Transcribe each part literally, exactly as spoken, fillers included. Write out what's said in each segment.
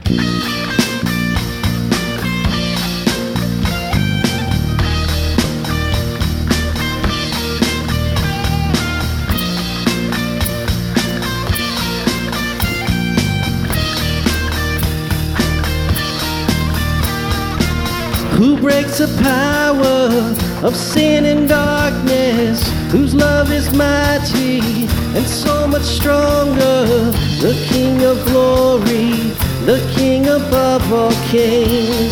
Who breaks the power of sin and darkness, whose love is mighty and so much stronger, the King of glory, the King above all kings.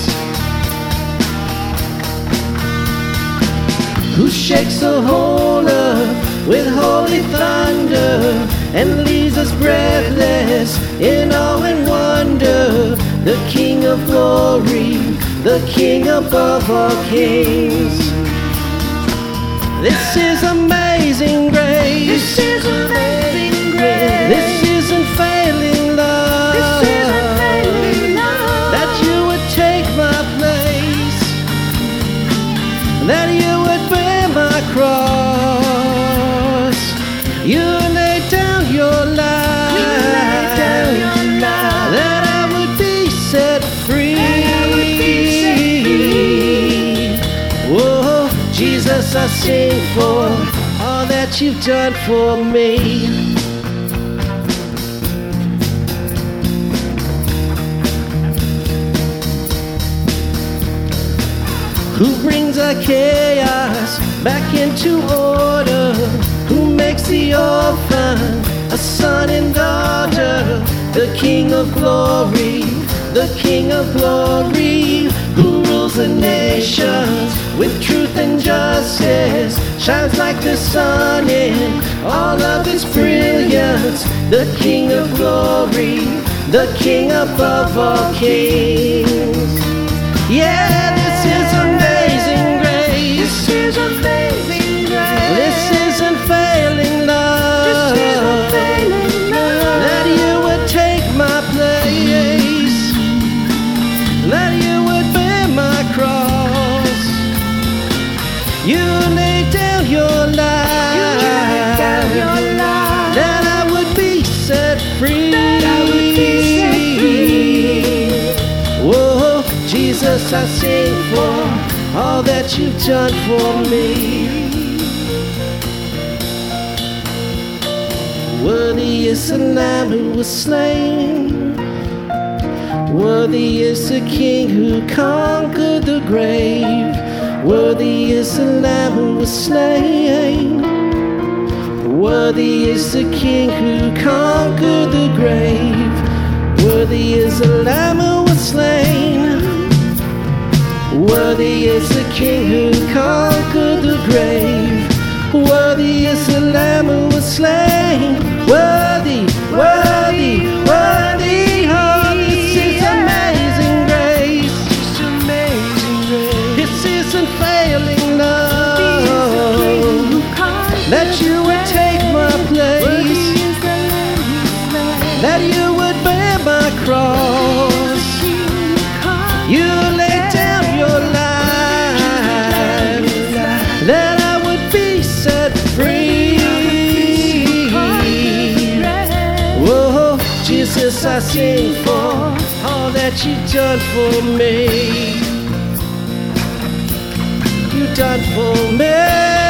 Who shakes the whole earth with holy thunder and leaves us breathless in awe and wonder, the King of glory, the King above all kings. This is amazing grace. This is amazing grace. This is unfailing love. This is unfailing love. That you would take my place, that you would bear my cross. You laid down your life, You laid down your life. that I would be set free. Whoa, Jesus, I sing for all that you've done for me. Who brings our chaos back into order? Who makes the orphan a son and daughter? The King of glory, the King of glory, who rules the nations with truth and justice, shines like the sun in all of its brilliance. The King of glory, the King above all kings. Yeah, this is amazing grace. This is amazing grace. This is unfailing love. This is unfailing love. That you would take my place, that you would bear my cross. You laid down your life, You laid down your life. that I would be set free. That I would be set free. Whoa, Jesus, I sing for all that you've done for me. Worthy is the Lamb who was slain. Worthy is the King who conquered the grave. Worthy is the Lamb who was slain. Worthy is the King who conquered the grave. Worthy is the Lamb who was slain. Worthy is the King who conquered the grave. Worthy is the Lamb who was slain. Worthy, worthy, worthy. Oh, this is amazing grace. It's amazing grace. This is unfailing love. That you would take my place, that you would bear my cross. You laid down your life, that I would be set free. Whoa, Jesus, I sing for all that you've done for me. You've done for me.